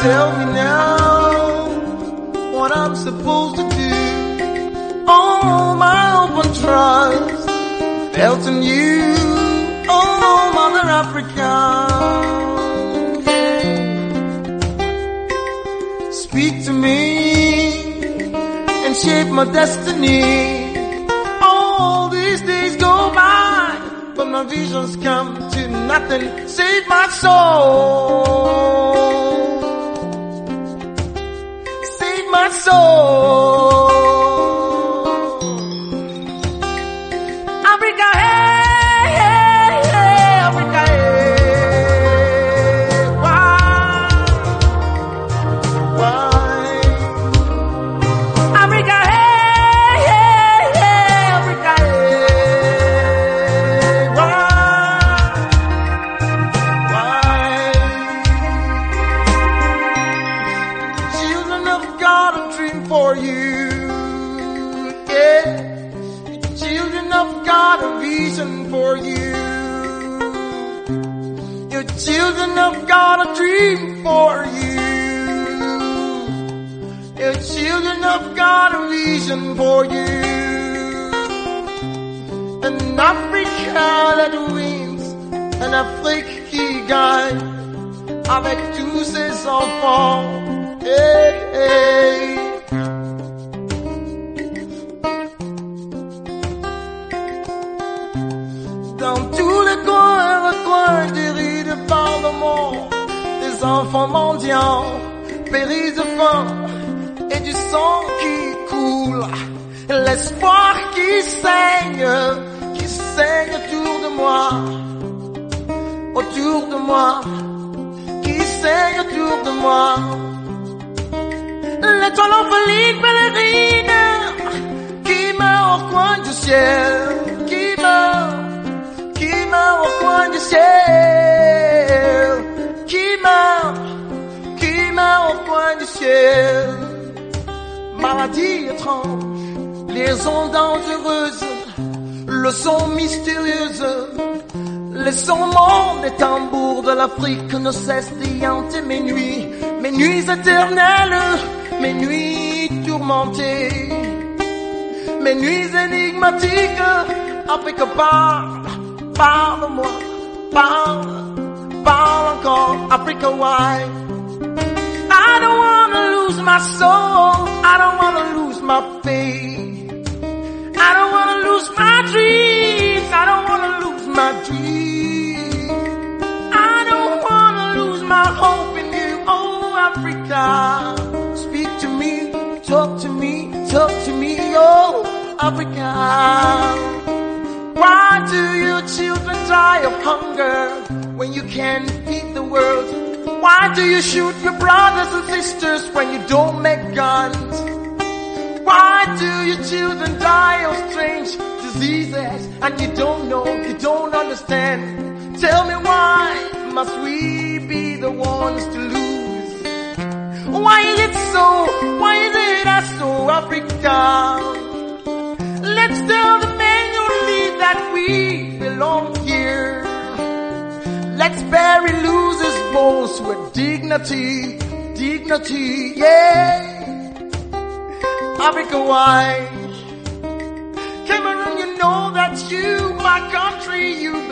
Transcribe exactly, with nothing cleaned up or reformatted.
Tell me now what I'm supposed to do. All my open trust felt in you, oh Mother Africa. Speak to me and shape my destiny. All these days go by, but my visions come to nothing. Save my soul, save my soul. Africa, hey, hey, hey, Africa, hey. Why, why? Africa, hey, hey, hey, Africa, hey. Why, why? Children of God, a dream for you, yeah. Children of God, a vision for you. Your children of God, a dream for you. Your children of God, a vision for you. An Africa that wins, un Afrique qui gagne, avec tous ses enfants. Hey, hey. Dans tous les coins, recoins des rues de par le monde, des enfants mendiants périssent de faim et du sang qui coule, l'espoir qui saigne, qui saigne autour de moi, autour de moi, qui saigne autour de moi. L'étoile orpheline pèlerine qui meurt au coin du ciel, qui meurt, qui meurt au coin du ciel, qui meurt, qui meurt au coin du ciel. Maladie étrange, liaison dangereuse, leçon mystérieuse, les sons des tambours de l'Afrique ne cessent d'y hanter mes nuits, mes nuits éternelles, mes nuits tourmentées, mes nuits énigmatiques. Afrique, parle, parle-moi, parle, parle encore. Africa, why? I don't wanna lose my soul, I don't wanna lose my faith, I don't wanna lose my dreams, I don't wanna lose my dreams, I don't wanna lose my hope in you, oh Africa. Speak to me, talk to me, talk to me, oh Africa. Why do your children die of hunger when you can feed the world? Why do you shoot your brothers and sisters when you don't make guns? Why do your children die of strange diseases and you don't know, you don't understand? Tell me, why must we be the ones to lose? Why is it so? Why is it us so, Africa? Let's tell the manually that we belong here. Let's bury losers' bones with dignity, dignity, yeah. Africa, why? Cameroon, you know that you, my country, you